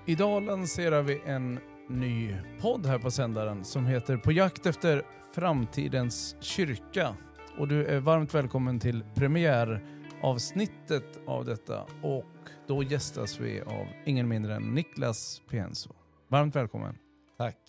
Idag lanserar vi en ny podd här på sändaren som heter På jakt efter framtidens kyrka. Och du är varmt välkommen till premiäravsnittet av detta. Och då gästas vi av ingen mindre än Niklas Pienso. Varmt välkommen. Tack.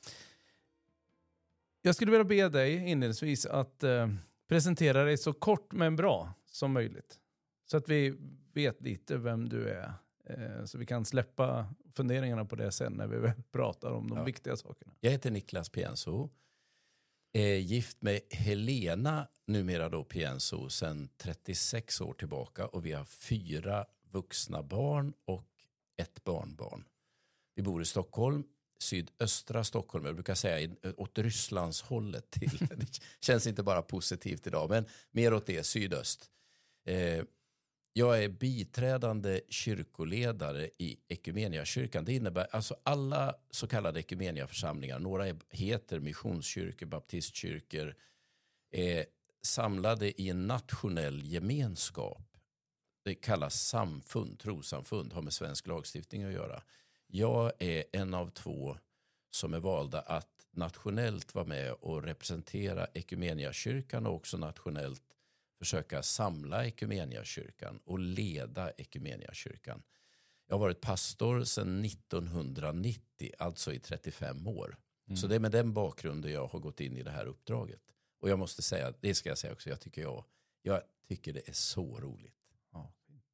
Jag skulle vilja be dig inledningsvis att presentera dig så kort men bra som möjligt. Så att vi vet lite vem du är. Så vi kan släppa funderingarna på det sen när vi väl pratar om de viktiga sakerna. Jag heter Niklas Pienso. Är gift med Helena, numera då Pienso, sedan 36 år tillbaka. Och vi har 4 vuxna barn och 1 barnbarn. Vi bor i Stockholm, sydöstra Stockholm. Jag brukar säga åt Rysslands hållet till. Det känns inte bara positivt idag, men mer åt det, sydöst. Jag är biträdande kyrkoledare i Ekumeniakyrkan. Det innebär alltså alla så kallade ekumeniaförsamlingar, några heter missionskyrkor, baptistkyrkor, är samlade i en nationell gemenskap. Det kallas samfund, trossamfund, har med svensk lagstiftning att göra. Jag är en av 2 som är valda att nationellt vara med och representera Ekumeniakyrkan och också nationellt försöka samla Ekumeniakyrkan och leda Ekumeniakyrkan. Jag har varit pastor sedan 1990, alltså i 35 år. Så det är med den bakgrunden jag har gått in i det här uppdraget. Och jag måste säga, det ska jag säga också, jag tycker det är så roligt. Ja,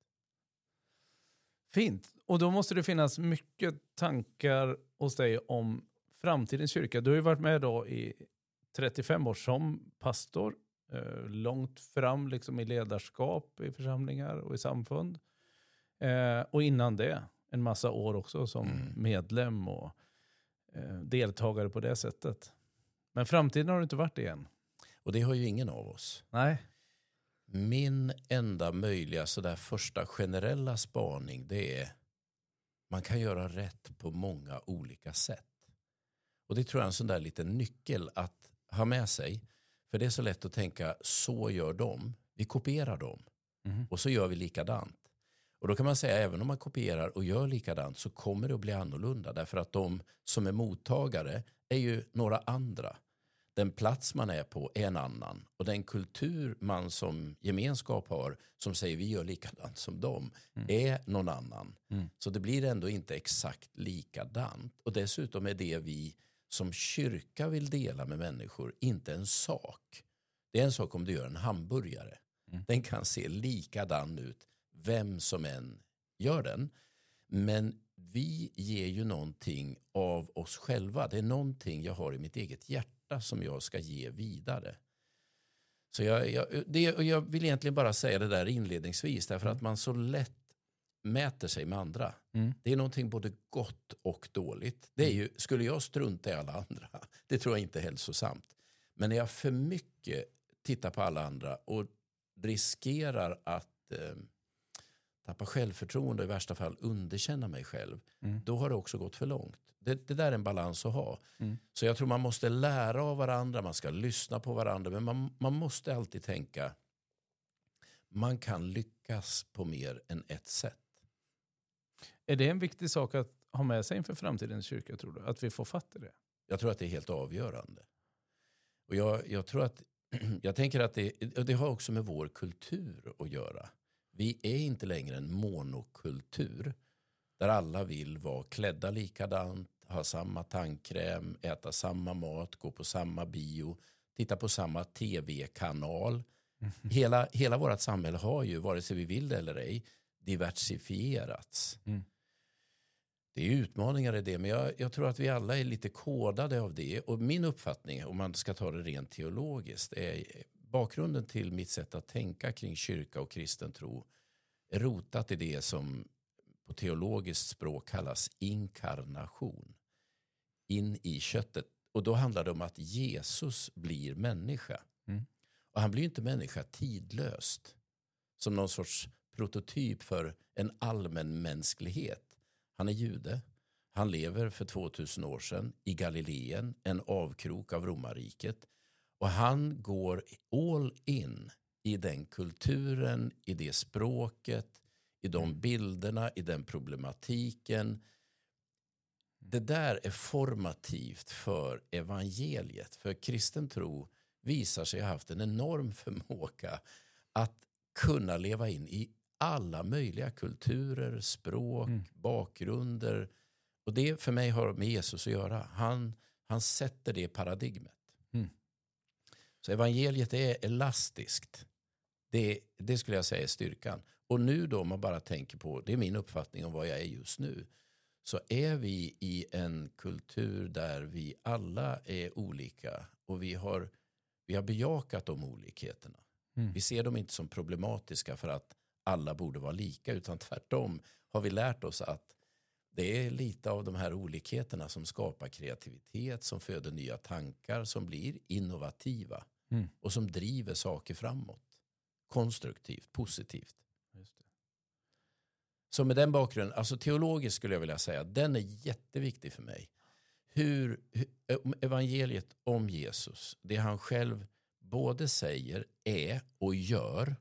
fint. Och då måste det finnas mycket tankar hos dig om framtidens kyrka. Du har ju varit med då i 35 år som pastor. Långt fram liksom i ledarskap i församlingar och i samfund. Och innan det en massa år också som medlem och deltagare på det sättet. Men framtiden har du inte varit igen. Och det har ju ingen av oss. Nej. Min enda möjliga sådär första generella spaning, det är man kan göra rätt på många olika sätt. Och det tror jag är en sån där liten nyckel att ha med sig. För det är så lätt att tänka, så gör de. Vi kopierar dem. Och så gör vi likadant. Och då kan man säga, även om man kopierar och gör likadant så kommer det att bli annorlunda. Därför att de som är mottagare är ju några andra. Den plats man är på är en annan. Och den kultur man som gemenskap har, som säger vi gör likadant som dem, är någon annan. Så det blir ändå inte exakt likadant. Och dessutom är det vi som kyrka vill dela med människor inte en sak. Det är en sak om du gör en hamburgare. Den kan se likadan ut, vem som än gör den. Men vi ger ju någonting av oss själva. Det är någonting jag har i mitt eget hjärta som jag ska ge vidare. Så jag vill egentligen bara säga det där inledningsvis. Därför att man så lätt mäter sig med andra. Det är någonting både gott och dåligt. Det är ju, skulle jag strunta i alla andra, det tror jag inte är hälsosamt. Men när jag för mycket tittar på alla andra och riskerar att tappa självförtroende och i värsta fall underkänna mig själv, då har det också gått för långt. Det där är en balans att ha. Så jag tror man måste lära av varandra, man ska lyssna på varandra, men man måste alltid tänka, man kan lyckas på mer än ett sätt. Är det en viktig sak att ha med sig inför framtidens kyrka, tror du? Att vi får fatt i det? Jag tror att det är helt avgörande. Och jag tror att, jag tänker att det har också med vår kultur att göra. Vi är inte längre en monokultur där alla vill vara klädda likadant, ha samma tandkräm, äta samma mat, gå på samma bio, titta på samma tv-kanal. Hela vårt samhälle har ju, vare sig vi vill det eller ej, diversifierats. Det är utmaningar i det, men jag tror att vi alla är lite kodade av det. Och min uppfattning, om man ska ta det rent teologiskt, är bakgrunden till mitt sätt att tänka kring kyrka och kristen tro är rotat i det som på teologiskt språk kallas inkarnation. In i köttet. Och då handlar det om att Jesus blir människa. Och han blir inte människa tidlöst. Som någon sorts prototyp för en allmän mänsklighet. Han är jude. Han lever för 2000 år sedan i Galileen, en avkrok av romarriket. Och han går all in i den kulturen, i det språket, i de bilderna, i den problematiken. Det där är formativt för evangeliet. För kristen tro visar sig ha haft en enorm förmåga att kunna leva in i alla möjliga kulturer, språk, bakgrunder. Och det för mig har med Jesus att göra. Han sätter det paradigmet. Så evangeliet är elastiskt. Det skulle jag säga är styrkan. Och nu då, om man bara tänker på, det är min uppfattning om vad jag är just nu, så är vi i en kultur där vi alla är olika och vi har bejakat de olikheterna. Vi ser dem inte som problematiska för att alla borde vara lika, utan tvärtom har vi lärt oss att det är lite av de här olikheterna som skapar kreativitet, som föder nya tankar, som blir innovativa och som driver saker framåt. Konstruktivt, positivt. Just det. Så med den bakgrunden, alltså teologiskt skulle jag vilja säga, den är jätteviktig för mig. Hur evangeliet om Jesus, det han själv både säger, är och gör,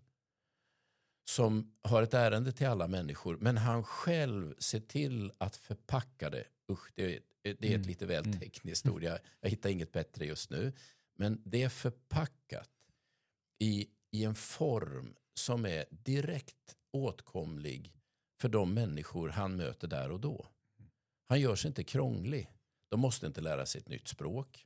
som har ett ärende till alla människor, men han själv ser till att förpacka det. Det är ett lite väl tekniskt ord, jag hittar inget bättre just nu. Men det är förpackat i en form som är direkt åtkomlig för de människor han möter där och då. Han gör sig inte krånglig. De måste inte lära sig ett nytt språk.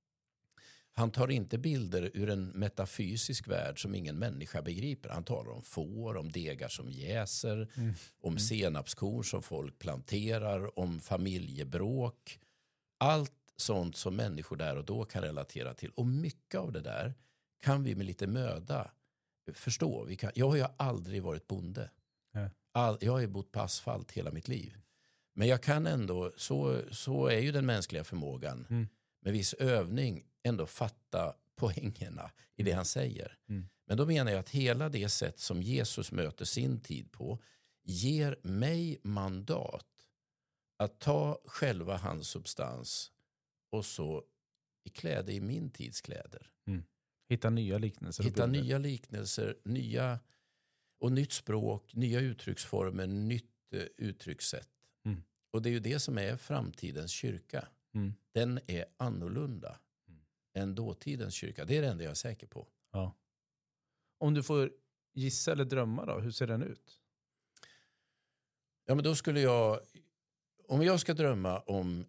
Han tar inte bilder ur en metafysisk värld som ingen människa begriper. Han talar om får, om degar som jäser, om senapskorn som folk planterar, om familjebråk. Allt sånt som människor där och då kan relatera till. Och mycket av det där kan vi med lite möda förstå. Jag har ju aldrig varit bonde. Jag har ju bott på asfalt hela mitt liv. Men jag kan ändå, så är ju den mänskliga förmågan med viss övning ändå fatta poängerna i det han säger. Men då menar jag att hela det sätt som Jesus möter sin tid på ger mig mandat att ta själva hans substans och så klä det i min tids kläder. Hitta nya liknelser. Nytt språk, nya uttrycksformer, nytt uttryckssätt. Och det är ju det som är framtidens kyrka. Den är annorlunda än dåtidens kyrka. Det är det enda jag är säker på. Ja. Om du får gissa eller drömma då, hur ser den ut? Ja, men då skulle om jag ska drömma om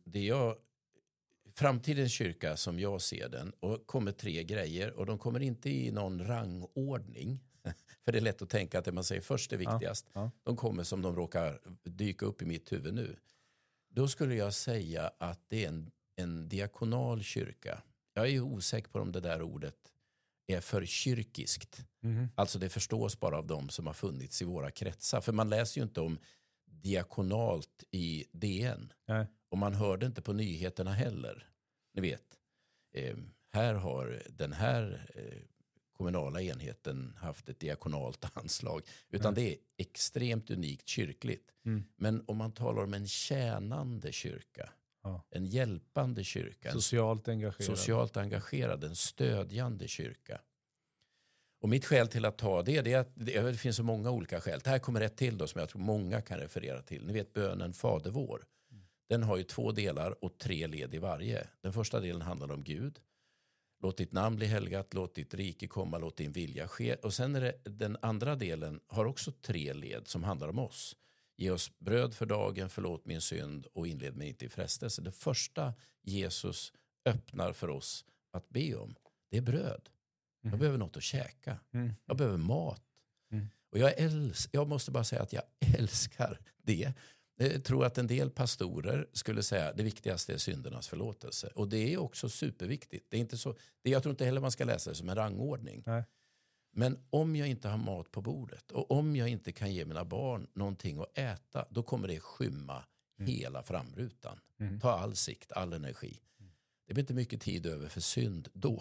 framtidens kyrka som jag ser den, och kommer 3 grejer, och de kommer inte i någon rangordning. För det är lätt att tänka att det man säger först är viktigast. Ja. De kommer som de råkar dyka upp i mitt huvud nu. Då skulle jag säga att det är en diakonal kyrka. Jag är ju osäker på om det där ordet är för kyrkiskt. Alltså det förstås bara av dem som har funnits i våra kretsar. För man läser ju inte om diakonalt i DN. Nej. Och man hörde inte på nyheterna heller. Ni vet, här har den här kommunala enheten haft ett diakonalt anslag. Utan det är extremt unikt kyrkligt. Men om man talar om en tjänande kyrka, en hjälpande kyrka, socialt engagerad, en stödjande kyrka. Och mitt skäl till att ta det är att det finns så många olika skäl. Det här kommer ett till då som jag tror många kan referera till. Ni vet bönen Fader vår. Den har ju 2 delar och 3 led i varje. Den första delen handlar om Gud. Låt ditt namn bli helgat, låt ditt rike komma, låt din vilja ske. Och sen är det, den andra delen har också 3 led som handlar om oss. Ge oss bröd för dagen, förlåt min synd och inled mig inte i frestelse. Det första Jesus öppnar för oss att be om, det är bröd. Jag behöver något att käka. Jag behöver mat. Och jag måste bara säga att jag älskar det. Jag tror att en del pastorer skulle säga det viktigaste är syndernas förlåtelse. Och det är också superviktigt. Det är inte så, jag tror inte heller man ska läsa det som en rangordning. Nej. Men om jag inte har mat på bordet och om jag inte kan ge mina barn någonting att äta, då kommer det skymma hela framrutan. Ta all sikt, all energi. Det blir inte mycket tid över för synd då.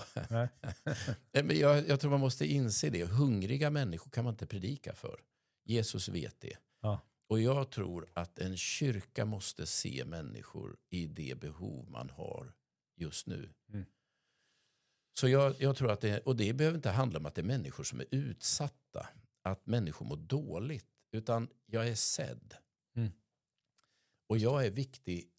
Men jag tror man måste inse det. Hungriga människor kan man inte predika för. Jesus vet det. Ja. Och jag tror att en kyrka måste se människor i det behov man har just nu. Så jag tror att det behöver inte handla om att det är människor som är utsatta. Att människor mår dåligt. Utan jag är sedd. Och jag är viktig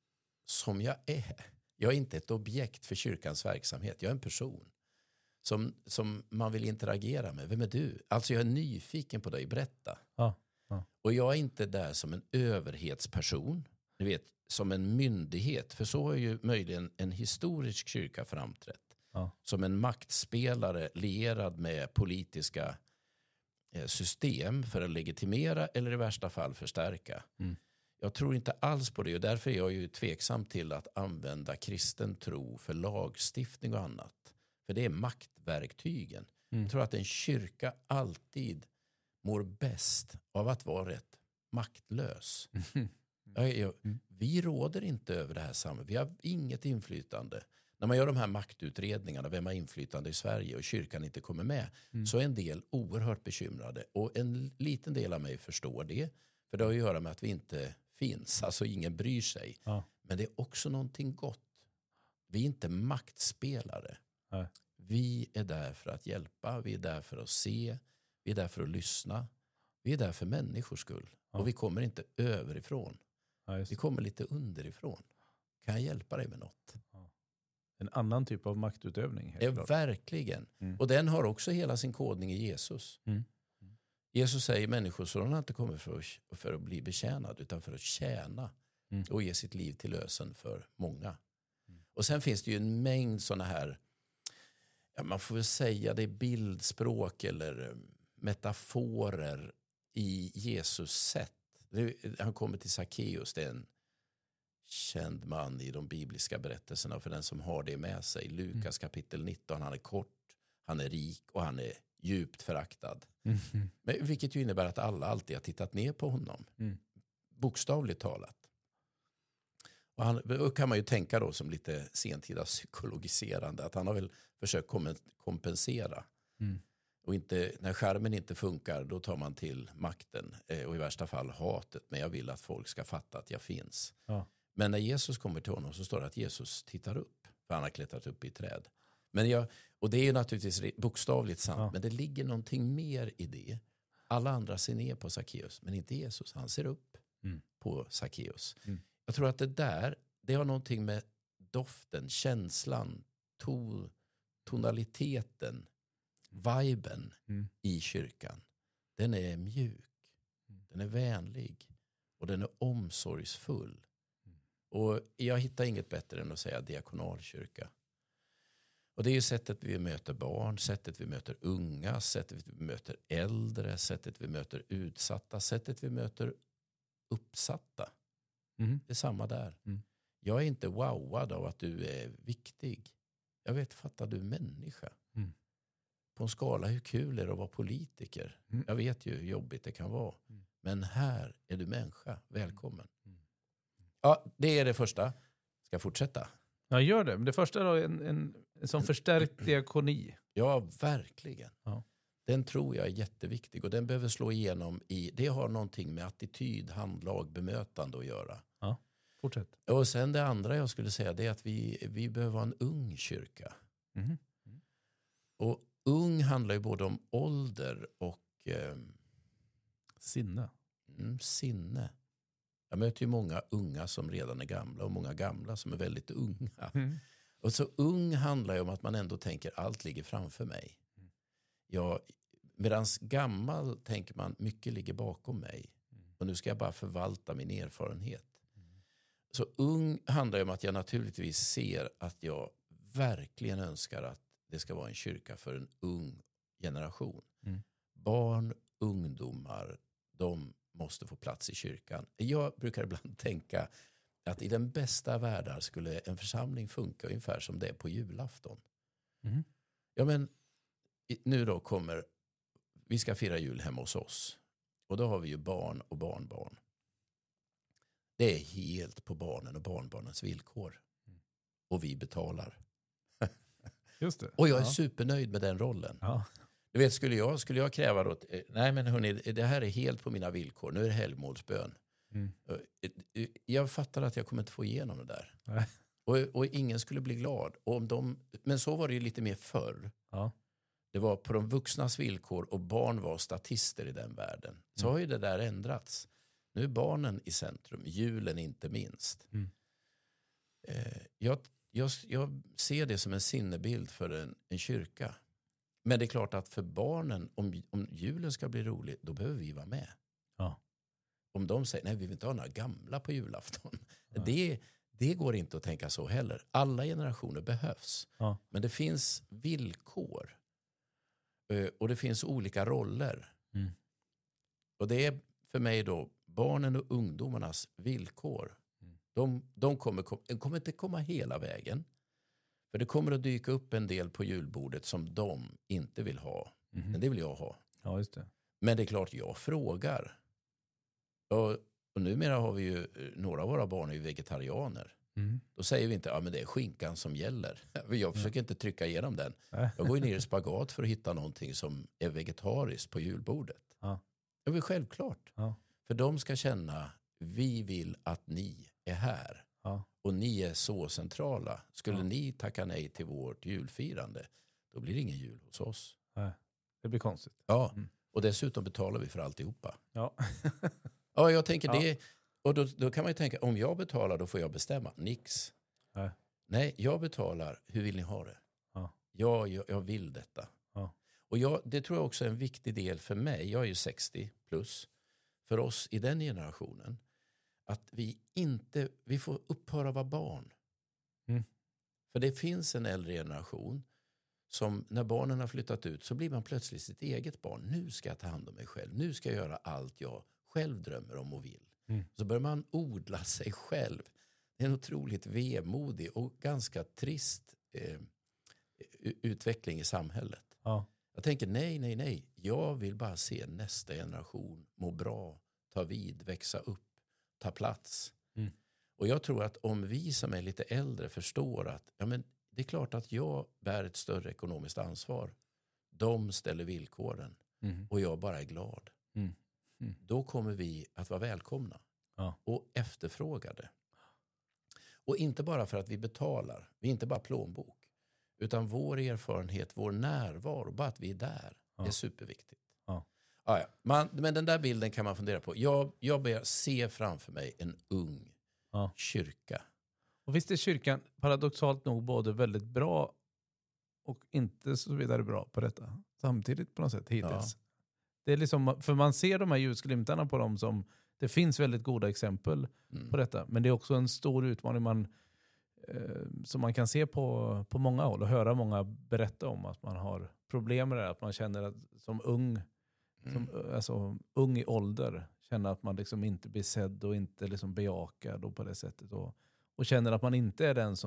som jag är. Jag är inte ett objekt för kyrkans verksamhet. Jag är en person som man vill interagera med. Vem är du? Alltså jag är nyfiken på dig, berätta. Ja. Och jag är inte där som en överhetsperson, ni vet, som en myndighet. För så har ju möjligen en historisk kyrka framträtt. Ja. Som en maktspelare lierad med politiska system för att legitimera eller i värsta fall förstärka. Jag tror inte alls på det, och därför är jag ju tveksam till att använda kristen tro för lagstiftning och annat. För det är maktverktygen. Jag tror att en kyrka alltid mår bäst av att vara rätt maktlös. Vi råder inte över det här samhället. Vi har inget inflytande. När man gör de här maktutredningarna, vem har inflytande i Sverige och kyrkan inte kommer med, så är en del oerhört bekymrade. Och en liten del av mig förstår det. För det har att göra med att vi inte finns. Alltså ingen bryr sig. Ja. Men det är också någonting gott. Vi är inte maktspelare. Nej. Vi är där för att hjälpa. Vi är där för att se. Vi är där för att lyssna. Vi är där för människors skull. Ja. Och vi kommer inte överifrån. Ja, just Vi det. kommer lite underifrån. Kan jag hjälpa dig med något? En annan typ av maktutövning. Helt Ja, klart. verkligen. Och den har också hela sin kodning i Jesus. Jesus säger människosonen har inte kommit för att bli betjänad utan för att tjäna och ge sitt liv till lösen för många. Och sen finns det ju en mängd sådana här, man får väl säga det är bildspråk eller metaforer i Jesus sätt. Han kommer till Sackeus, det är en känd man i de bibliska berättelserna för den som har det med sig. Lukas kapitel 19, han är kort, han är rik och han är djupt föraktad. Men, vilket ju innebär att alla alltid har tittat ner på honom. Bokstavligt talat. Och kan man ju tänka då som lite sentida psykologiserande att han har väl försökt kompensera. Och inte, när skärmen inte funkar då tar man till makten och i värsta fall hatet. Men jag vill att folk ska fatta att jag finns. Ja. Men när Jesus kommer till honom så står det att Jesus tittar upp. För han har klättrat upp i träd. Och det är ju naturligtvis bokstavligt sant. Men det ligger någonting mer i det. Alla andra ser ner på Sackeus. Men inte Jesus. Han ser upp på Sackeus. Jag tror att det har någonting med doften, känslan, tonaliteten, viben i kyrkan. Den är mjuk. Den är vänlig. Och den är omsorgsfull. Och jag hittar inget bättre än att säga diakonalkyrka. Och det är ju sättet vi möter barn, sättet vi möter unga, sättet vi möter äldre, sättet vi möter utsatta, sättet vi möter uppsatta. Det är samma där. Jag är inte wowad av att du är viktig. Jag vet, fattar du människa? På en skala, hur kul är det att vara politiker? Jag vet ju hur jobbigt det kan vara. Men här är du människa. Välkommen. Ja, det är det första. Ska jag fortsätta? Ja, gör det. Men det första då är en som förstärkt diakoni. Ja, verkligen. Ja. Den tror jag är jätteviktig och den behöver slå igenom det har någonting med attityd, handlag, bemötande att göra. Ja, fortsätt. Och sen det andra jag skulle säga det är att vi behöver vara en ung kyrka. Och ung handlar ju både om ålder och sinne. Sinne. Jag möter ju många unga som redan är gamla och många gamla som är väldigt unga. Och så ung handlar ju om att man ändå tänker allt ligger framför mig. Medans gammal tänker man mycket ligger bakom mig. Och nu ska jag bara förvalta min erfarenhet. Så ung handlar ju om att jag naturligtvis ser att jag verkligen önskar att det ska vara en kyrka för en ung generation. Barn, ungdomar, de måste få plats i kyrkan. Jag brukar ibland tänka att i den bästa världar skulle en församling funka ungefär som det är på julafton. Ja, men nu då vi ska fira jul hemma hos oss. Och då har vi ju barn och barnbarn. Det är helt på barnen och barnbarnens villkor. Och vi betalar. Just det. Och jag är supernöjd med den rollen. Ja. Du vet, skulle jag kräva då, nej men hörni, det här är helt på mina villkor. Nu är det helgmålsbön. Jag fattar att jag kommer inte få igenom det där. Nej. Och ingen skulle bli glad. Men så var det ju lite mer förr. Ja. Det var på de vuxnas villkor och barn var statister i den världen. Så har ju det där ändrats. Nu är barnen i centrum, julen inte minst. Jag ser det som en sinnebild för en kyrka. Men det är klart att för barnen, om julen ska bli rolig, då behöver vi vara med. Ja. Om de säger, nej vi vill inte ha några gamla på julafton. Ja. Det går inte att tänka så heller. Alla generationer behövs. Ja. Men det finns villkor. Och det finns olika roller. Mm. Och det är för mig då barnen och ungdomarnas villkor. De kommer inte komma hela vägen. För det kommer att dyka upp en del på julbordet som de inte vill ha. Men det vill jag ha. Ja, just det. Men det är klart jag frågar. Och numera har vi ju, några av våra barn är ju vegetarianer. Då säger vi inte, men det är skinkan som gäller. Jag försöker inte trycka igenom den. Jag går ner i spagat för att hitta någonting som är vegetariskt på julbordet. Ja. Det är väl självklart. Ja. För de ska känna, vi vill att ni är här. Ja. Och ni är så centrala. Skulle ni tacka nej till vårt julfirande, då blir det ingen jul hos oss. Nej. Det blir konstigt. Ja, och dessutom betalar vi för alltihopa. Ja. Ja, jag tänker det. Och då kan man ju tänka, om jag betalar då får jag bestämma. Nix. Nej, jag betalar. Hur vill ni ha det? Ja. Jag vill detta. Ja. Och det tror jag också är en viktig del för mig. Jag är ju 60 plus. För oss i den generationen. Att vi får upphöra vara barn. För det finns en äldre generation som när barnen har flyttat ut så blir man plötsligt sitt eget barn. Nu ska jag ta hand om mig själv. Nu ska jag göra allt jag själv drömmer om och vill. Så börjar man odla sig själv. Det är en otroligt vemodig och ganska trist utveckling i samhället. Ja. Jag tänker nej. Jag vill bara se nästa generation må bra, ta vid, växa upp, ta plats. Och jag tror att om vi som är lite äldre förstår att det är klart att jag bär ett större ekonomiskt ansvar. De ställer villkoren och jag bara är glad. Då kommer vi att vara välkomna och efterfrågade. Och inte bara för att vi betalar, vi är inte bara plånbok. Utan vår erfarenhet, vår närvaro, bara att vi är där, är superviktigt. Men den där bilden kan man fundera på. Jag börjar se framför mig en ung kyrka. Och visst är kyrkan paradoxalt nog både väldigt bra och inte så vidare bra på detta. Samtidigt på något sätt hittills. Ja. Det är liksom, för man ser de här ljusglimtarna på dem som, det finns väldigt goda exempel på detta. Men det är också en stor utmaning som man kan se på många håll och höra många berätta om att man har problem med det. Att man känner att som ung, ung i ålder, känner att man liksom inte blir sedd och inte liksom bejakad och på det sättet. Och känner att man inte är den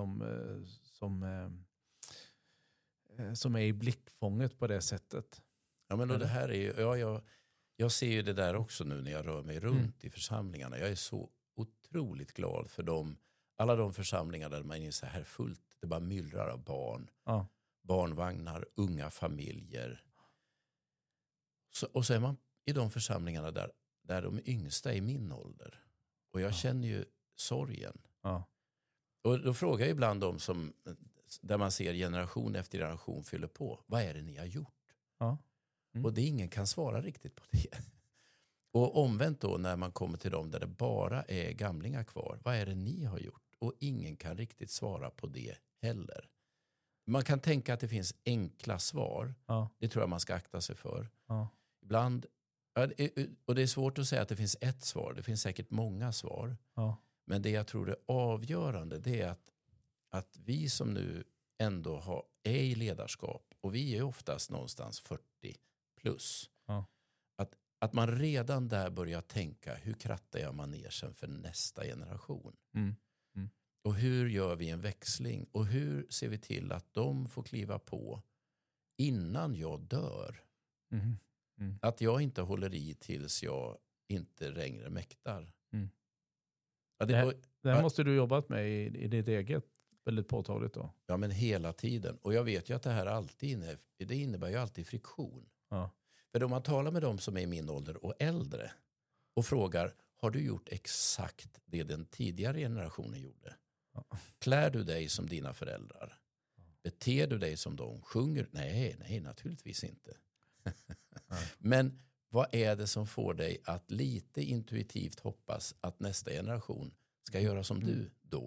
som är i blickfånget på det sättet. Ja, men det här är ju, jag ser ju det där också nu när jag rör mig runt i församlingarna. Jag är så otroligt glad för alla de församlingar där man är så här fullt. Det bara myllrar av barn. Ja. Barnvagnar, unga familjer. Och så är man i de församlingarna där de yngsta är i min ålder. Och jag känner ju sorgen. Ja. Och då frågar jag ibland de som, där man ser generation efter generation fyller på. Vad är det ni har gjort? Ja. Och ingen kan svara riktigt på det. Och omvänt då när man kommer till dem där det bara är gamlingar kvar. Vad är det ni har gjort? Och ingen kan riktigt svara på det heller. Man kan tänka att det finns enkla svar. Ja. Det tror jag man ska akta sig för. Ja. Ibland, och det är svårt att säga att det finns ett svar. Det finns säkert många svar. Ja. Men det jag tror är avgörande, det är att vi som nu ändå är i ledarskap, och vi är oftast någonstans 40 plus. Ja. Att man redan där börjar tänka, hur krattar jag manegen för nästa generation? Och hur gör vi en växling? Och hur ser vi till att de får kliva på innan jag dör? Att jag inte håller i tills jag inte längre mäktar. Ja, det här måste du jobbat med i ditt eget väldigt påtagligt då. Ja, men hela tiden. Och jag vet ju att det här alltid innebär ju alltid friktion. Ja. För om man talar med dem som är i min ålder och äldre och frågar, har du gjort exakt det den tidigare generationen gjorde? Ja. Klär du dig som dina föräldrar? Beter du dig som de? Sjunger? Nej, naturligtvis inte. Men vad är det som får dig att lite intuitivt hoppas att nästa generation ska göra som du då?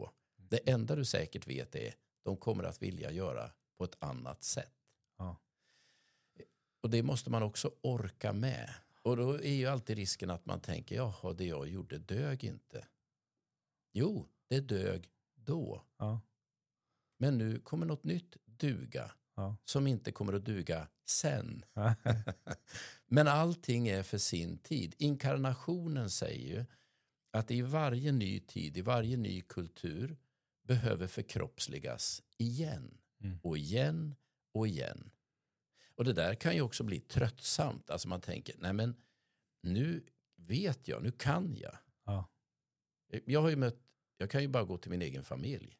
Det enda du säkert vet är de kommer att vilja göra på ett annat sätt. Ja. Och det måste man också orka med. Och då är ju alltid risken att man tänker, jaha, det jag gjorde dög inte. Jo, det dög då. Ja. Men nu kommer något nytt duga. Ja. Som inte kommer att duga sen. Men allting är för sin tid. Inkarnationen säger ju att i varje ny tid, i varje ny kultur behöver förkroppsligas igen. Och igen och igen. Och det där kan ju också bli tröttsamt. Alltså man tänker, nej men nu vet jag, nu kan jag. Ja. Jag kan ju bara gå till min egen familj.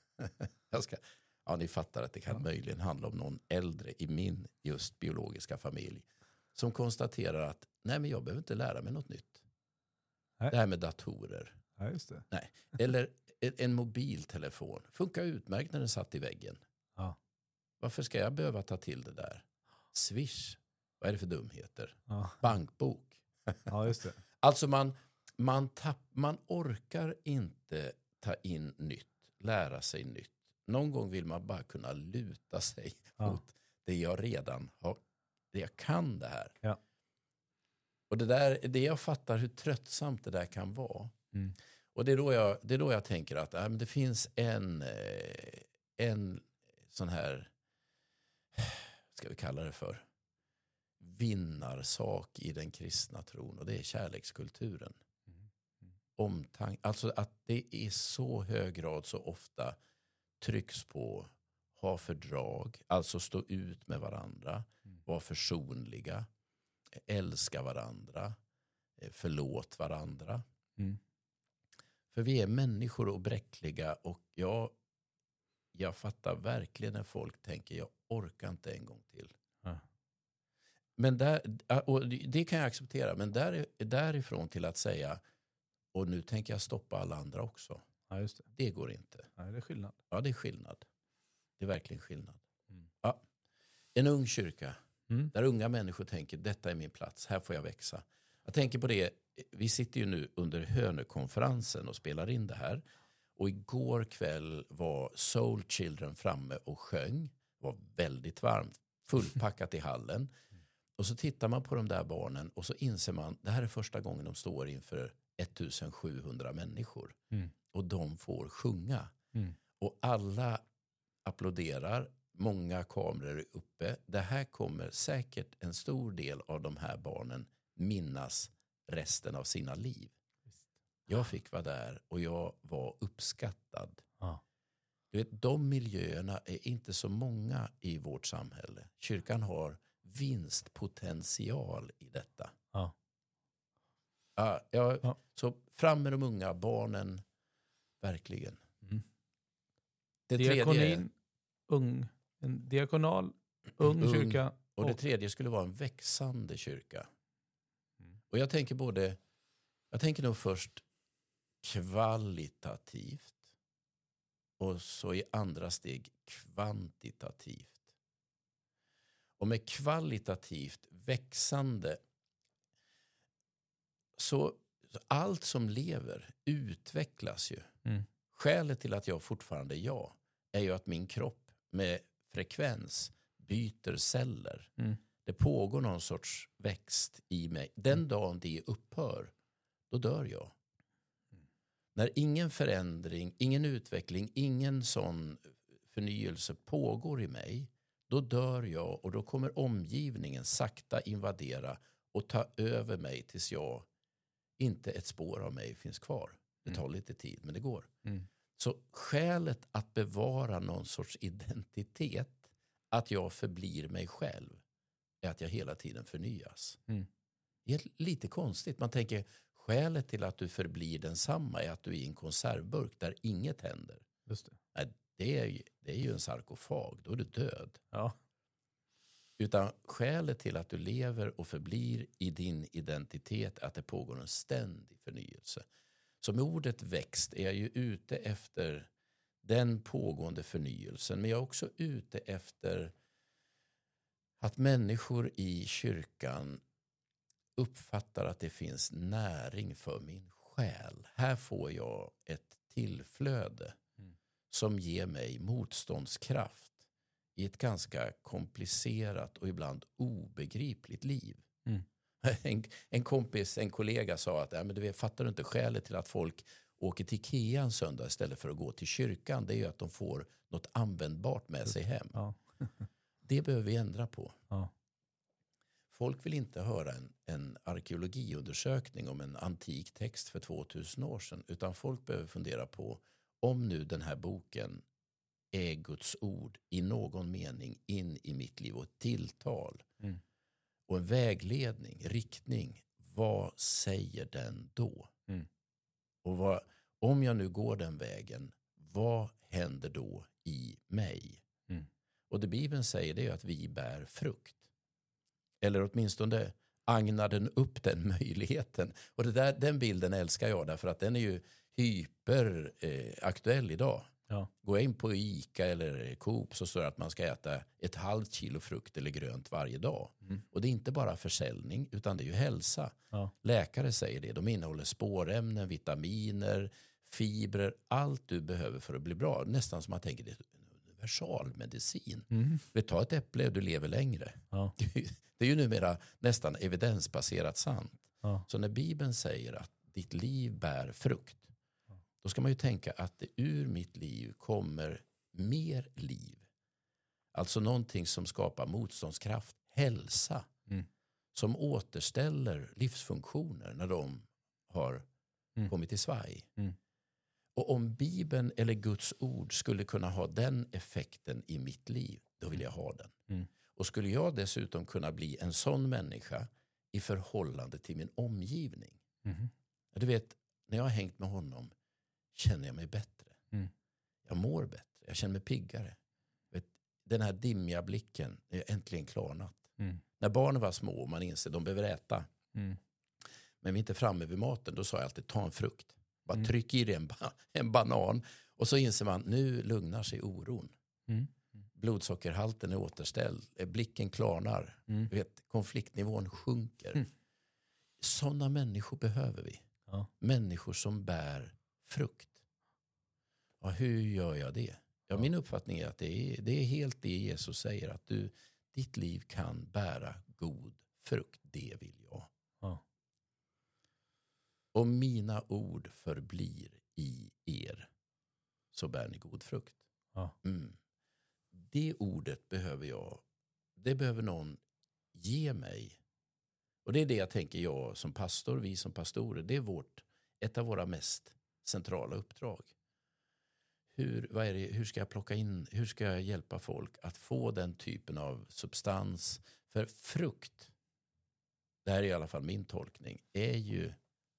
Ni fattar att det kan möjligen handla om någon äldre i min just biologiska familj. Som konstaterar att nej men jag behöver inte lära mig något nytt. Nej. Det här med datorer. Ja, just det. Nej. Eller en mobiltelefon. Funkar utmärkt när den satt i väggen. Ja. Varför ska jag behöva ta till det där? Swish. Vad är det för dumheter? Ja. Bankbok. Ja, just det. Alltså man orkar inte ta in nytt. Lära sig nytt. Någon gång vill man bara kunna luta sig mot det jag redan har. Det jag kan det här. Ja. Och det jag fattar hur tröttsamt det där kan vara. Och det är då jag tänker att men det finns en sån här, ska vi kalla det för, vinnarsak i den kristna tron. Och det är kärlekskulturen. Alltså att det i så hög grad så ofta trycks på ha fördrag, alltså stå ut med varandra, vara försonliga, älska varandra, förlåt varandra. För vi är människor och bräckliga, och jag fattar verkligen när folk tänker jag orkar inte en gång till. Men och det kan jag acceptera, men därifrån till att säga och nu tänker jag stoppa alla andra också. Ja, just det. Det går inte. Nej, det är skillnad. Ja, det är skillnad. Det är verkligen skillnad. Ja. En ung kyrka där unga människor tänker detta är min plats, här får jag växa. Jag tänker på det, vi sitter ju nu under Hönökonferensen och spelar in det här. Och igår kväll var Soul Children framme och sjöng. Det var väldigt varmt, fullpackat i hallen. Och så tittar man på de där barnen och så inser man det här är första gången de står inför 1700 människor. Och de får sjunga. Och alla applåderar. Många kameror är uppe. Det här kommer säkert en stor del av de här barnen minnas resten av sina liv. Jag fick vara där och jag var uppskattad. Du vet, de miljöerna är inte så många i vårt samhälle. Kyrkan har vinstpotential i detta. Så fram med de unga barnen, verkligen. Det tredje, en diakonal, ung kyrka. Och det tredje skulle vara en växande kyrka. Och jag tänker nog först kvalitativt och så i andra steg kvantitativt. Och med kvalitativt växande så allt som lever utvecklas ju. Skälet till att jag fortfarande är jag är ju att min kropp med frekvens byter celler. Det pågår någon sorts växt i mig. Den dagen det upphör, då dör jag. När ingen förändring, ingen utveckling, ingen sån förnyelse pågår i mig, då dör jag och då kommer omgivningen sakta invadera och ta över mig tills jag inte ett spår av mig finns kvar. Det tar lite tid, men det går. Så skälet att bevara någon sorts identitet, att jag förblir mig själv, är att jag hela tiden förnyas. Det är lite konstigt. Man tänker, skälet till att du förblir densamma är att du är i en konservburk där inget händer. Just det. Nej, det är ju en sarkofag. Då är du död. Ja. Utan skälet till att du lever och förblir i din identitet är att det pågår en ständig förnyelse. Så med ordet växt är jag ju ute efter den pågående förnyelsen. Men jag är också ute efter att människor i kyrkan uppfattar att det finns näring för min själ. Här får jag ett tillflöde. som ger mig motståndskraft i ett ganska komplicerat och ibland obegripligt liv. Mm. En kollega sa att men du fattar inte skälet till att folk åker till Ikea en söndag istället för att gå till kyrkan. Det är ju att de får något användbart med sig hem. Ja. Det behöver vi ändra på. Ja. Folk vill inte höra en arkeologiundersökning om en antik text för 2000 år sedan. Utan folk behöver fundera på om nu den här boken är Guds ord i någon mening in i mitt liv och ett tilltal. Mm. Och en vägledning, riktning. Vad säger den då? Mm. Och om jag nu går den vägen, vad händer då i mig? Mm. Och det Bibeln säger det är att vi bär frukt. Eller åtminstone agnar den upp den möjligheten. Och den bilden älskar jag därför att den är ju hyperaktuell idag. Ja. Går jag in på Ica eller Coop så står det att man ska äta 1/2 kilo frukt eller grönt varje dag. Mm. Och det är inte bara försäljning utan det är ju hälsa. Ja. Läkare säger det. De innehåller spårämnen, vitaminer, fibrer. Allt du behöver för att bli bra. Nästan som man tänker det är universalmedicin. Mm. Vi tar ett äpple och du lever längre. Ja. Det är ju numera nästan evidensbaserat sant. Ja. Så när Bibeln säger att ditt liv bär frukt, då ska man ju tänka att det ur mitt liv kommer mer liv. Alltså någonting som skapar motståndskraft, hälsa, som återställer livsfunktioner när de har kommit i svaj. Mm. Och om Bibeln eller Guds ord skulle kunna ha den effekten i mitt liv, då vill jag ha den. Mm. Och skulle jag dessutom kunna bli en sån människa i förhållande till min omgivning. Mm. Du vet, när jag har hängt med honom känner jag mig bättre. Mm. Jag mår bättre, jag känner mig piggare. Vet, den här dimmiga blicken är äntligen klarnat. Mm. När barnen var små och man inser att de behöver äta. Mm. Men vi är inte framme vid maten, då sa jag alltid ta en frukt. Bara tryck i dig en banan. Och så inser man, nu lugnar sig oron. Mm. Blodsockerhalten är återställd. Blicken klarnar. Mm. Vet, konfliktnivån sjunker. Sådana människor behöver vi. Ja. Människor som bär frukt. Ja, hur gör jag det? Ja, min uppfattning är att det är helt det Jesus säger. Att ditt liv kan bära god frukt. Det vill jag. Ja. Om mina ord förblir i er så bär ni god frukt. Ja. Det ordet behöver jag. Det behöver någon ge mig. Och det är det jag tänker jag som pastor, vi som pastorer. Det är ett av våra mest centrala uppdrag. Hur ska jag plocka in, hur ska jag hjälpa folk att få den typen av substans? För frukt, det här är i alla fall min tolkning, är ju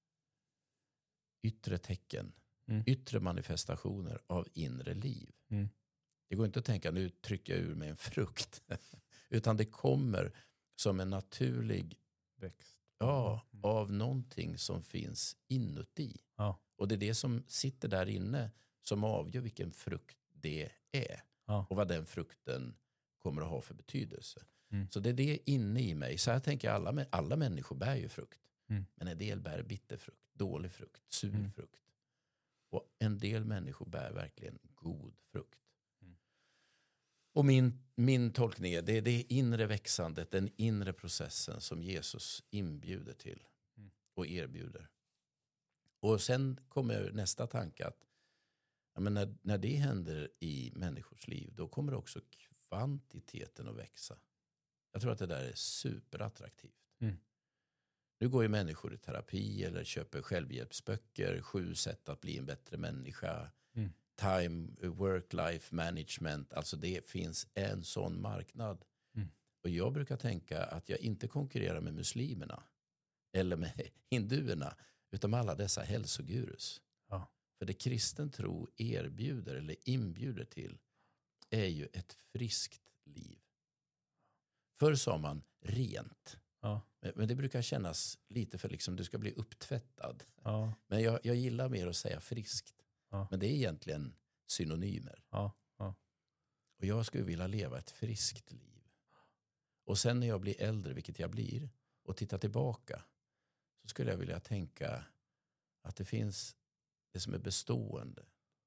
yttre tecken, yttre manifestationer av inre liv. Mm. Det går inte att tänka nu trycker jag ur mig en frukt. Utan det kommer som en naturlig Växt. av någonting som finns inuti. Ja. Och det är det som sitter där inne som avgör vilken frukt det är. Ja. Och vad den frukten kommer att ha för betydelse. Mm. Så det är det inne i mig. Så jag tänker alla människor bär ju frukt. Men en del bär bitterfrukt, dålig frukt, sur frukt. Och en del människor bär verkligen god frukt. Och min tolkning är det inre växandet, den inre processen som Jesus inbjuder till och erbjuder. Och sen kommer nästa tanke att när det händer i människors liv, då kommer också kvantiteten att växa. Jag tror att det där är superattraktivt. Nu går ju människor i terapi eller köper självhjälpsböcker, 7 sätt att bli en bättre människa. Time, work-life management. Alltså det finns en sån marknad. Och jag brukar tänka att jag inte konkurrerar med muslimerna eller med hinduerna utan med alla dessa hälsogurus. Ja. För det kristen tro erbjuder eller inbjuder till är ju ett friskt liv. Förr sa man rent. Ja. Men det brukar kännas lite för liksom du ska bli upptvättad. Ja. Men jag gillar mer att säga friskt. Ja. Men det är egentligen synonymer. Ja. Ja. Och jag skulle vilja leva ett friskt liv. Och sen när jag blir äldre, vilket jag blir, och tittar tillbaka, så skulle jag vilja tänka att det finns det som är bestående.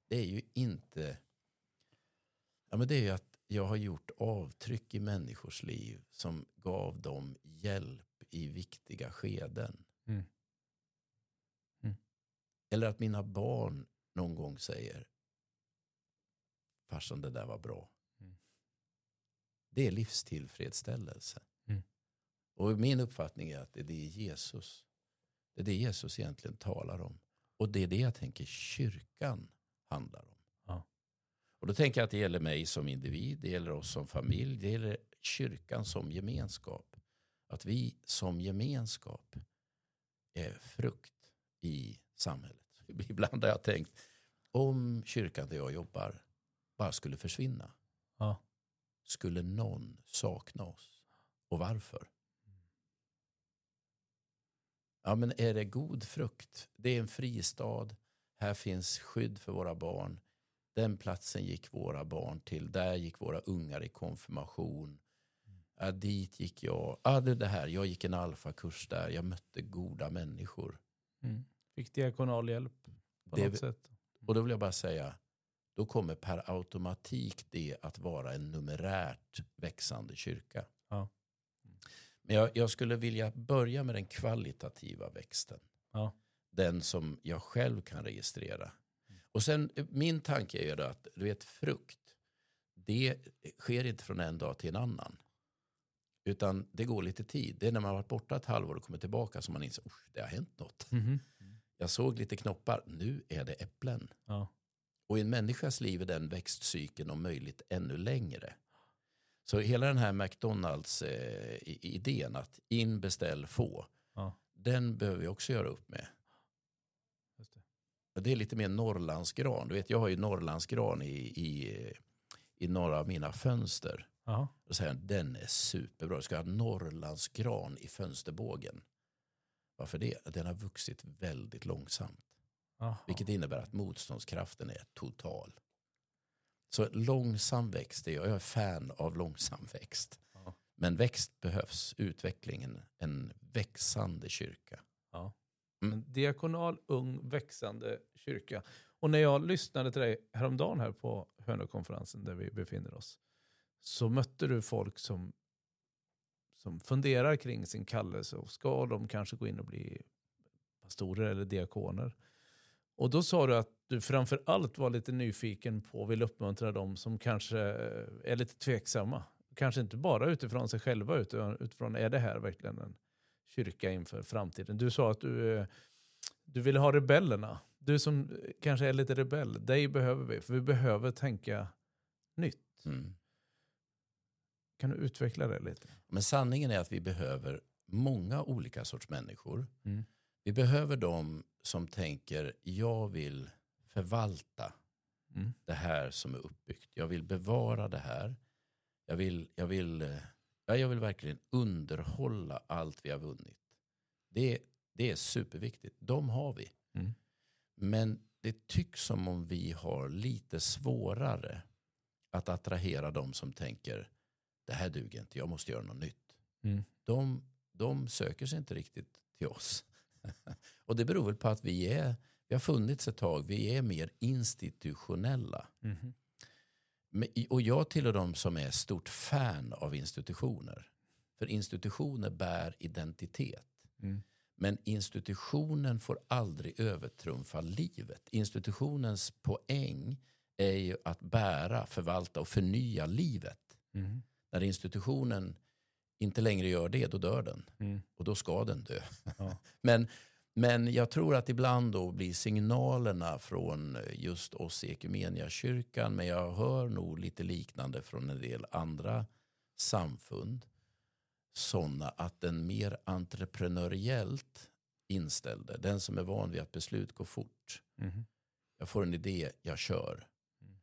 det är ju inte... Ja, men det är ju att jag har gjort avtryck i människors liv som gav dem hjälp i viktiga skeden. Mm. Mm. Eller att mina barn någon gång säger: farsan, det där var bra. Mm. Det är livstillfredsställelse. Mm. Och min uppfattning är att det är Jesus. Det är det Jesus egentligen talar om. Och det är det jag tänker kyrkan handlar om. Ja. Och då tänker jag att det gäller mig som individ, det gäller oss som familj, det gäller kyrkan som gemenskap. Att vi som gemenskap är frukt i samhället. Ibland har jag tänkt, om kyrkan där jag jobbar bara skulle försvinna, Ja. skulle någon sakna oss? Och varför? Ja, men är det god frukt? Det är en fristad. Här finns skydd för våra barn. Den platsen gick våra barn till. Där gick våra ungar i konfirmation. Ja, dit gick jag. Ja, det här. Jag gick en alfakurs där. Jag mötte goda människor. Mm. Fick diakonal hjälp på Det- något sätt. Och då vill jag bara säga, då kommer per automatik det att vara en numerärt växande kyrka. Ja. Men jag skulle vilja börja med den kvalitativa växten. Ja. Den som jag själv kan registrera. Och sen, min tanke är ju att du vet, frukt, det sker inte från en dag till en annan. Utan det går lite tid. Det är när man har varit borta ett halvår och kommer tillbaka som man inser, det har hänt något. Mhm. Jag såg lite knoppar, nu är det äpplen. Ja. Och i en människas liv är den växtcykeln om möjligt ännu längre. Så hela den här McDonalds-idén att in, beställ, få, Ja. den behöver vi också göra upp med. Just det. Och det är lite mer Norrlandsgran. Du vet, jag har ju Norrlandsgran i några av mina fönster. Ja. Då säger jag, den är superbra. Du ska ha Norrlandsgran i fönsterbågen. Varför det? Den har vuxit väldigt långsamt. Aha. Vilket innebär att motståndskraften är total. Så långsam växt, jag är fan av långsam växt. Ja. Men växt behövs, utvecklingen, en växande kyrka. Ja. Mm. En diakonal, ung, växande kyrka. Och när jag lyssnade till dig häromdagen här på Hönökonferensen där vi befinner oss, så mötte du folk som funderar kring sin kallelse och ska de kanske gå in och bli pastorer eller diakoner. Och då sa du att du framför allt var lite nyfiken på och vill uppmuntra dem som kanske är lite tveksamma. Kanske inte bara utifrån sig själva utan utifrån, är det här verkligen en kyrka inför framtiden? Du sa att du ville ha rebellerna. Du som kanske är lite rebell, dig behöver vi. För vi behöver tänka nytt. Mm. Kan du utveckla det lite? Men sanningen är att vi behöver många olika sorts människor. Mm. Vi behöver de som tänker, jag vill förvalta Mm. det här som är uppbyggt. Jag vill bevara det här. Jag vill verkligen underhålla allt vi har vunnit. Det är superviktigt. De har vi. Mm. Men det tycks som om vi har lite svårare att attrahera de som tänker, det här duger inte, jag måste göra något nytt. Mm. De söker sig inte riktigt till oss. Och det beror väl på att vi har funnits ett tag, vi är mer institutionella. Mm. Och jag tillhör de som är stort fan av institutioner. För institutioner bär identitet. Mm. Men institutionen får aldrig övertrumfa livet. Institutionens poäng är ju att bära, förvalta och förnya livet. Mm. När institutionen inte längre gör det, då dör den. Mm. Och då ska den dö. Ja. Men jag tror att ibland då blir signalerna från just oss i Ekumeniakyrkan, men jag hör nog lite liknande från en del andra samfund, sådana att den mer entreprenöriellt inställde, den som är van vid att beslut går fort, Mm. jag får en idé, jag kör. Mm.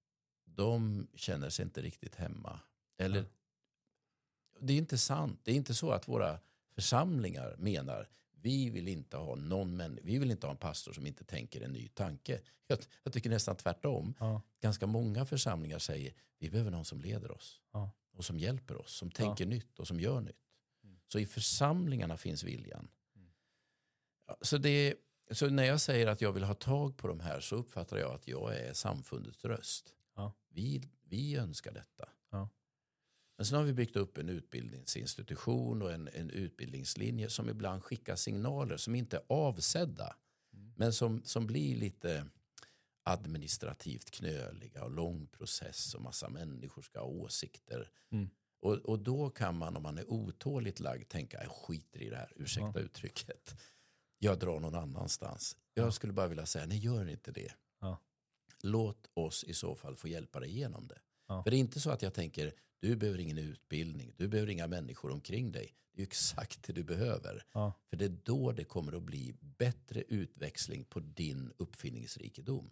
De känner sig inte riktigt hemma. Eller, Ja. det är inte sant. Det är inte så att våra församlingar menar, vi vill inte ha vi vill inte ha en pastor som inte tänker en ny tanke. Jag tycker nästan tvärtom. Ja. Ganska många församlingar säger, vi behöver någon som leder oss. Ja. Och som hjälper oss, som tänker nytt och som gör nytt. Mm. Så i församlingarna finns viljan. Mm. Ja, så det Så när jag säger att jag vill ha tag på de här så uppfattar jag att jag är samfundets röst. Ja. Vi önskar detta. Ja. Men sen har vi byggt upp en utbildningsinstitution och en utbildningslinje som ibland skickar signaler som inte är avsedda. Men som blir lite administrativt knöliga och lång process och massa människor ska ha åsikter. Och då kan man, om man är otåligt lagd, tänka jag skiter i det här, ursäkta uttrycket. Jag drar någon annanstans. Jag skulle bara vilja säga, nej, gör inte det. Ja. Låt oss i så fall få hjälpa dig igenom det. Ja. För det är inte så att jag tänker, du behöver ingen utbildning, du behöver inga människor omkring dig. Det är ju exakt det du behöver. Ja. För det är då det kommer att bli bättre utväxling på din uppfinningsrikedom.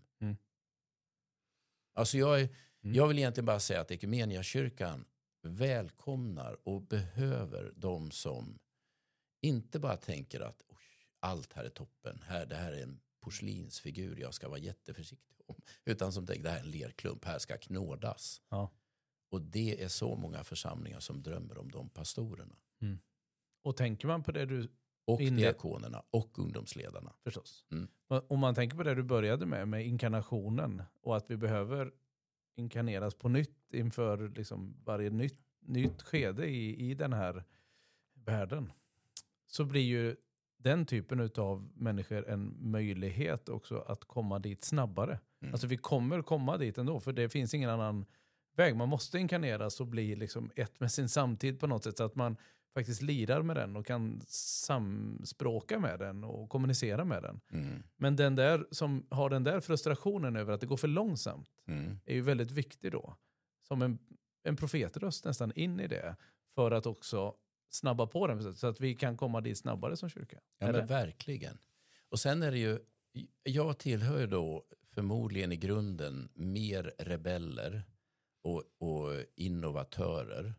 Alltså jag vill egentligen bara säga att Equmeniakyrkan välkomnar och behöver de som inte bara tänker att allt här är toppen, det här är en porslinsfigur jag ska vara jätteförsiktig om, utan som tänker det här är en lerklump, här ska knådas. Ja. Och det är så många församlingar som drömmer om de pastorerna. Och tänker man på det du... Och diakonerna och ungdomsledarna. Förstås. Om man tänker på det du började med inkarnationen och att vi behöver inkarneras på nytt inför liksom varje nytt skede i den här världen, så blir ju den typen av människor en möjlighet också att komma dit snabbare. Alltså vi kommer komma dit ändå, för det finns ingen annan väg. Man måste inkarneras och bli liksom ett med sin samtid på något sätt, så att man faktiskt lirar med den och kan samspråka med den och kommunicera med den. Men den där som har den där frustrationen över att det går för långsamt är ju väldigt viktig då. Som en profetröst nästan in i det, för att också snabba på den så att vi kan komma dit snabbare som kyrka. Ja, men verkligen. Och sen är det ju, jag tillhör då förmodligen i grunden mer rebeller och innovatörer.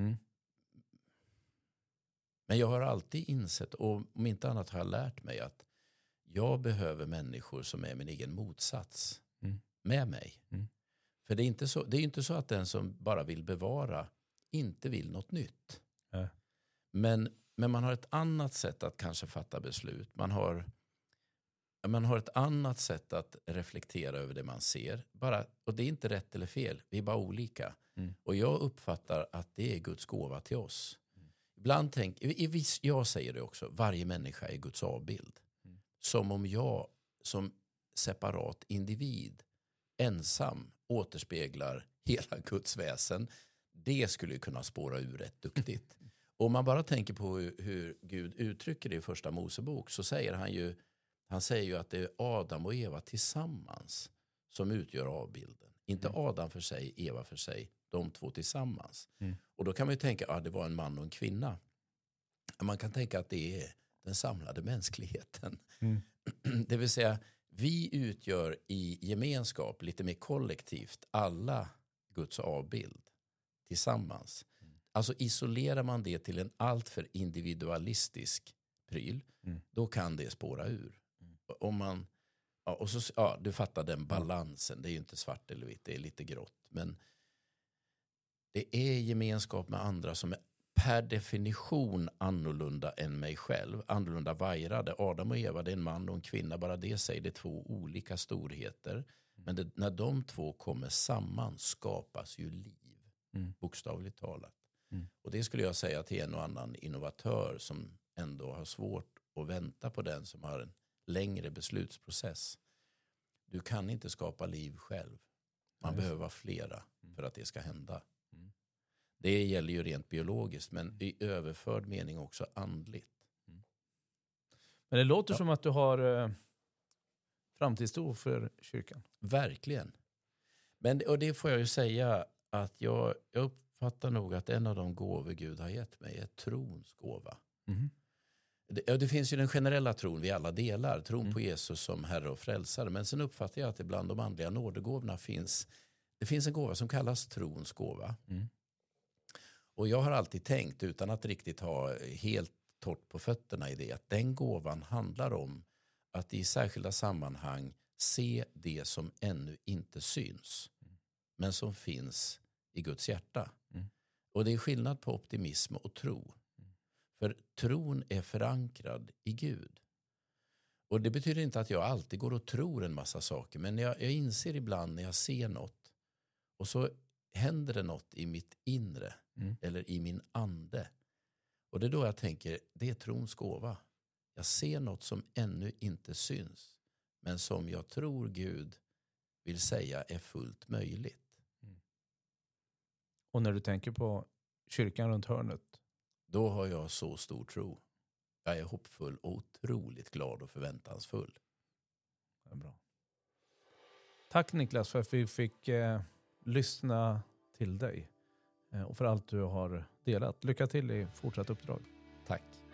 Men jag har alltid insett, och om inte annat har jag lärt mig, att jag behöver människor som är min egen motsats med mig. För det är inte så att den som bara vill bevara inte vill något nytt. Men man har ett annat sätt att kanske fatta beslut. Man har ett annat sätt att reflektera över det man ser. Och det är inte rätt eller fel, vi är bara olika. Och jag uppfattar att det är Guds gåva till oss. Ibland jag säger det också, varje människa är Guds avbild. Som om jag som separat individ ensam återspeglar hela Guds väsen. Det skulle ju kunna spåra ur rätt duktigt. Och om man bara tänker på hur Gud uttrycker det i första Mosebok, så säger han säger ju att det är Adam och Eva tillsammans som utgör avbilden. Inte Adam för sig, Eva för sig, de två tillsammans. Och då kan man ju tänka att det var en man och en kvinna. Man kan tänka att det är den samlade mänskligheten. Det vill säga, vi utgör i gemenskap, lite mer kollektivt, alla Guds avbild tillsammans. Alltså isolerar man det till en alltför individualistisk pryl, då kan det spåra ur. Om man, du fattar den balansen, det är ju inte svart eller vitt, det är lite grått. Men det är gemenskap med andra som är per definition annorlunda än mig själv. Annorlunda vajrade. Adam och Eva, det är en man och en kvinna. Bara det säger det två olika storheter. Men när de två kommer samman skapas ju liv. Bokstavligt talat. Och det skulle jag säga till en och annan innovatör som ändå har svårt att vänta på den som har en längre beslutsprocess. Du kan inte skapa liv själv. Man behöver vara flera för att det ska hända. Det gäller ju rent biologiskt, men i överförd mening också andligt. Men det låter som att du har framtidstro för kyrkan. Verkligen. Och det får jag ju säga att jag uppfattar nog att en av de gåvor Gud har gett mig är trons gåva. Det finns ju den generella tron vi alla delar. Tron på Jesus som Herre och Frälsare. Men sen uppfattar jag att ibland de andliga nådegåvorna det finns en gåva som kallas trons gåva. Och jag har alltid tänkt, utan att riktigt ha helt torrt på fötterna i det, att den gåvan handlar om att i särskilda sammanhang se det som ännu inte syns, men som finns i Guds hjärta. Och det är skillnad på optimism och tro. För tron är förankrad i Gud. Och det betyder inte att jag alltid går och tror en massa saker. Men jag inser ibland när jag ser något. Och så händer det något i mitt inre. Eller i min ande. Och det är då jag tänker, det är trons gåva. Jag ser något som ännu inte syns. Men som jag tror Gud vill säga är fullt möjligt. Och när du tänker på kyrkan runt hörnet? Då har jag så stor tro. Jag är hoppfull och otroligt glad och förväntansfull. Det är bra. Tack Niklas för att vi fick lyssna till dig. Och för allt du har delat. Lycka till i fortsatt uppdrag. Tack.